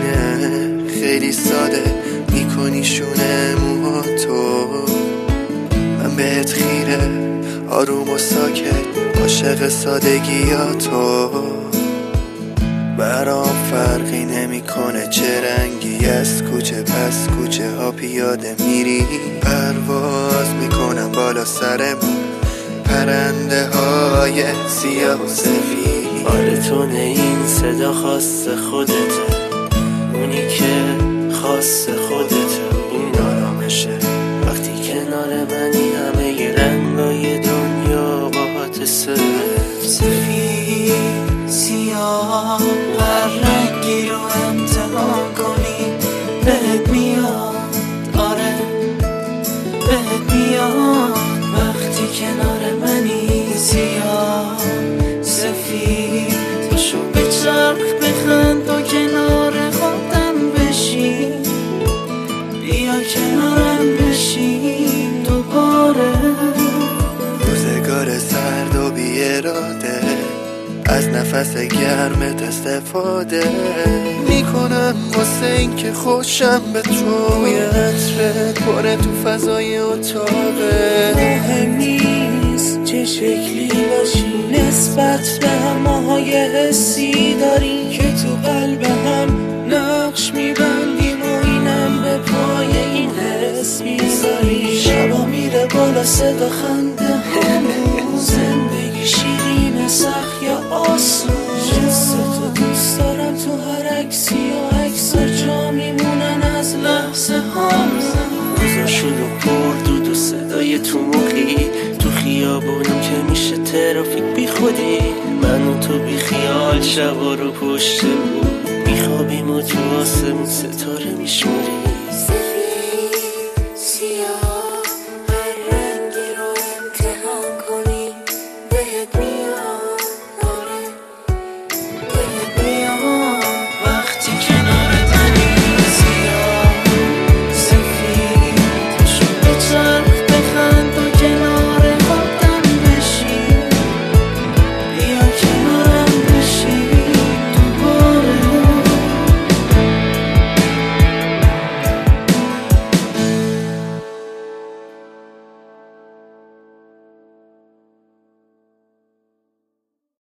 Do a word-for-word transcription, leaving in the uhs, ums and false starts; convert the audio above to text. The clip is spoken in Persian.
اینه خیلی ساده میکنی شونه موهاتو، من بهت خیره آروم و ساکت عاشق سادگیاتو. برام فرقی نمیکنه چه رنگی از کوچه پس کوچه ها پیاده میری، پرواز میکنم بالا سرمون پرنده های سیاه و سفید. آرتونه این صدا خاص خودته، اونی که خاص خودته. این آرامشه وقتی کنار منی، همه ی رنگای دنیا باهات سفید سفید سیاه هر رنگی رو امتحان کنی بهت میاد، آره بهت میاد وقتی کنار منی. سیاه سفید باشو بچرخ بخند و کنار خودم بشین، بیا کنارم بشین دوباره. روزگار سرد و بی اراده از نفس گرمت استفاده میکنم واسه این که خوشم به تو، یه عطرت پره تو فضای اتاقه. مهم نیست چه شکلی باشی نسبت به همه حسی داری که تو قلب هم نقش میبندیم و اینم به پای این حس میذاری. شبا میره بالا صدا خنده همون، زندگی شیرین سخت یا آسون. جستو دوست دارم تو هر عکسی و عکسا جا میمونن از لحظه هم. روزا شلوغ پردود و صدای تو موقعی تو خیابونم که میشه ترافیک بی خودی. من و تو بی خیال شبا رو پشت بود میخوابیم و تو آسمون ستاره میشماریم.